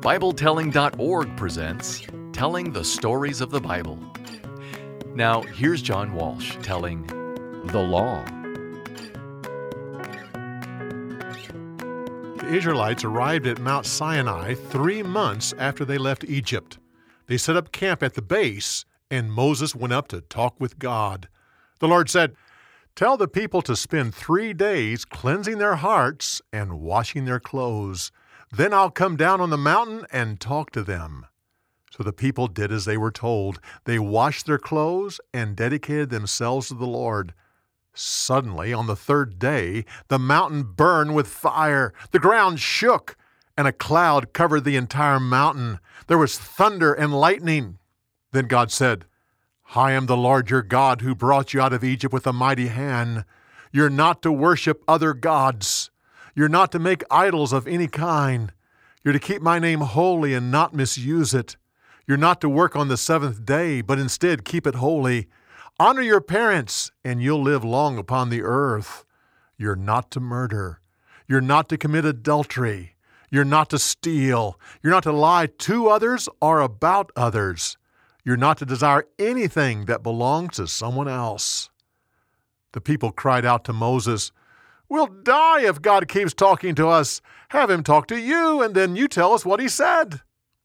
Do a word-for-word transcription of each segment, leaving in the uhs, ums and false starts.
Bible Telling dot org presents Telling the Stories of the Bible. Now, here's John Walsh telling The Law. The Israelites arrived at Mount Sinai three months after they left Egypt. They set up camp at the base, and Moses went up to talk with God. The Lord said, "Tell the people to spend three days cleansing their hearts and washing their clothes. Then I'll come down on the mountain and talk to them." So the people did as they were told. They washed their clothes and dedicated themselves to the Lord. Suddenly, on the third day, the mountain burned with fire. The ground shook, and a cloud covered the entire mountain. There was thunder and lightning. Then God said, "I am the Lord your God who brought you out of Egypt with a mighty hand. You're not to worship other gods. You're not to make idols of any kind. You're to keep my name holy and not misuse it. You're not to work on the seventh day, but instead keep it holy. Honor your parents, and you'll live long upon the earth. You're not to murder. You're not to commit adultery. You're not to steal. You're not to lie to others or about others. You're not to desire anything that belongs to someone else." The people cried out to Moses, "We'll die if God keeps talking to us. Have him talk to you, and then you tell us what he said."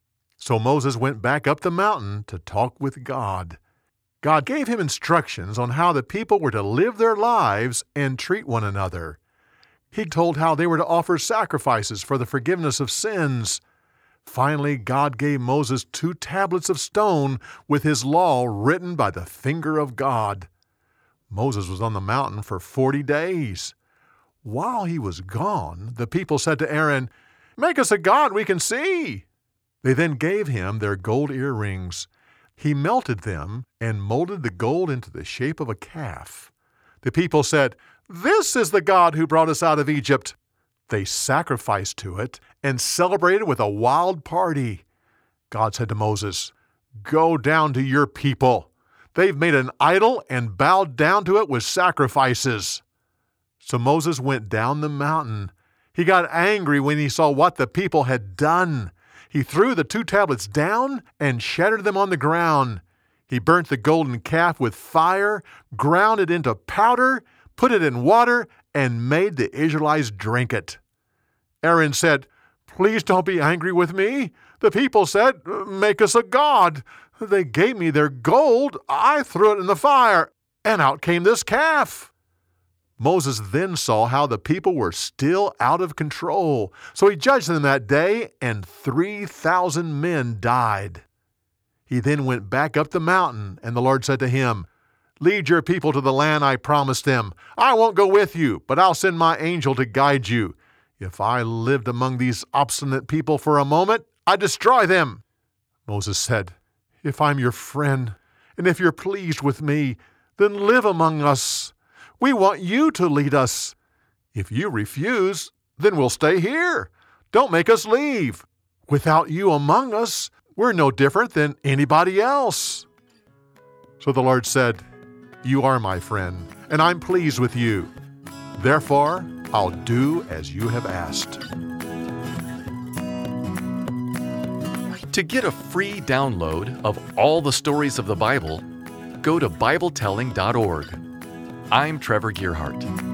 So Moses went back up the mountain to talk with God. God gave him instructions on how the people were to live their lives and treat one another. He told how they were to offer sacrifices for the forgiveness of sins. Finally, God gave Moses two tablets of stone with his law written by the finger of God. Moses was on the mountain for forty days. While he was gone, the people said to Aaron, "Make us a god we can see." They then gave him their gold earrings. He melted them and molded the gold into the shape of a calf. The people said, "This is the God who brought us out of Egypt." They sacrificed to it and celebrated with a wild party. God said to Moses, "Go down to your people. They've made an idol and bowed down to it with sacrifices." So Moses went down the mountain. He got angry when he saw what the people had done. He threw the two tablets down and shattered them on the ground. He burnt the golden calf with fire, ground it into powder, put it in water, and made the Israelites drink it. Aaron said, "Please don't be angry with me." The people said, "Make us a god." They gave me their gold. I threw it in the fire, and out came this calf. Moses then saw how the people were still out of control. So he judged them that day, and three thousand men died. He then went back up the mountain, and the Lord said to him, "Lead your people to the land I promised them. I won't go with you, but I'll send my angel to guide you. If I lived among these obstinate people for a moment, I'd destroy them." Moses said, "If I'm your friend, and if you're pleased with me, then live among us. We want you to lead us. If you refuse, then we'll stay here. Don't make us leave. Without you among us, we're no different than anybody else." So the Lord said, "You are my friend, and I'm pleased with you. Therefore, I'll do as you have asked." To get a free download of all the stories of the Bible, go to Bible Telling dot org. I'm Trevor Gearhart.